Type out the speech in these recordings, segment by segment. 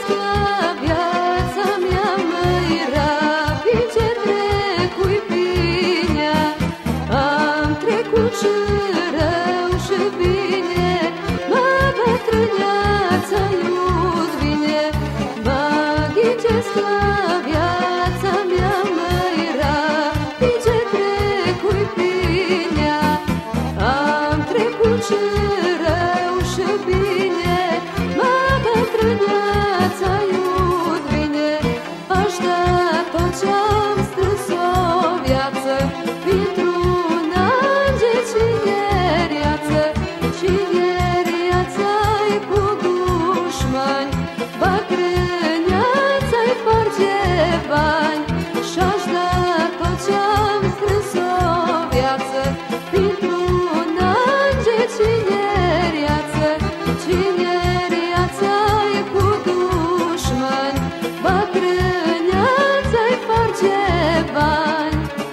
la viața mea, măi, rapid ce trecui bine. Am trecut și rău și bine, mă bătrâneața iud vine. Mă ghicesc la viața mea, măi, rapid ce trecui bine. Am trecut și rău și bine, mă bătrâneața iud vine. Aș da tot ce-am strâns o viață pentru-un înger cineriață. Cineriața-i cu dușmani, bătrâneața-i farge bani. Și-aș da tot ce-am strâns o viață pentru-un înger cineriață. Cineriața-i cu dușmani, bătrâneața-i farge bani.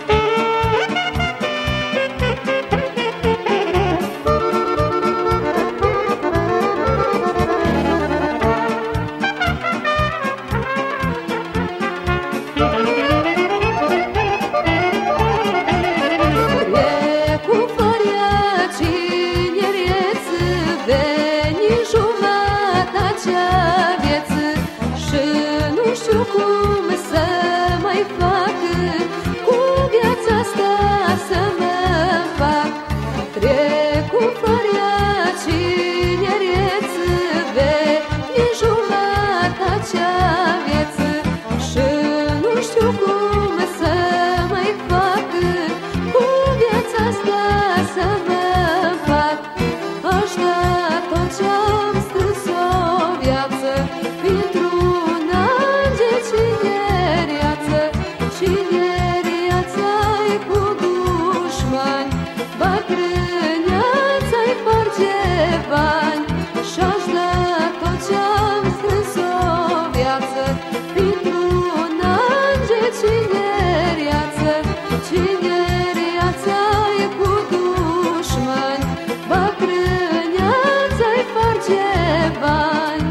Cum să mai fac cu viața asta, să mă fac? Trecu fără cinereț, veni jumătatea vieță și nu știu cum să mai fac cu viața asta, să mă fac. Aș da tot ce-am strâns o viață pentru-un înger cineriață. Cineriața-i cu dușmani, bătrâneața-i farge bani. Și-aș da tot ce-am strâns o viață pentru-un înger cineriață. Cineriața-i cu dușmani, bătrâneața-i farge bani.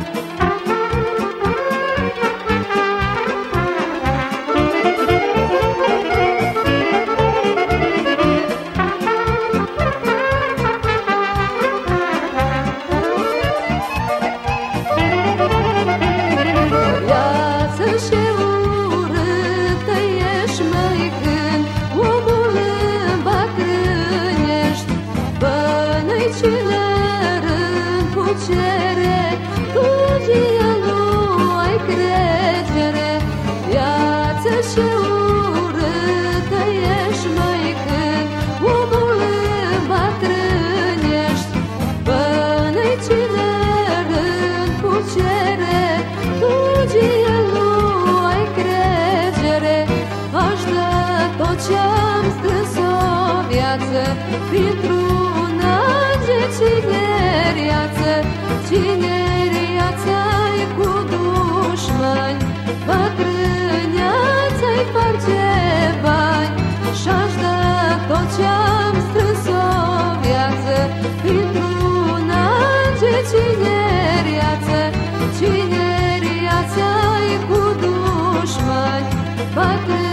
Și urâtă ești, măi, când omul îmbătrânești. Bă-n-i cinăr în pucere, tu vie nu ai credere. Viață și urâtă ești, măi, când omul îmbătrânești. Bă-n-i cinăr în pucere, tu vie nu ai credere. Aș da tot ce-am strâns o viață pentru-un înger cineriață. Cineriața-i cu dușmani, bătrâneața-i farge bani. Și-aș da tot ce-am strâns o viață pentru-un înger cineriață. Cineriața-i cu dușmani, bătrâneața-i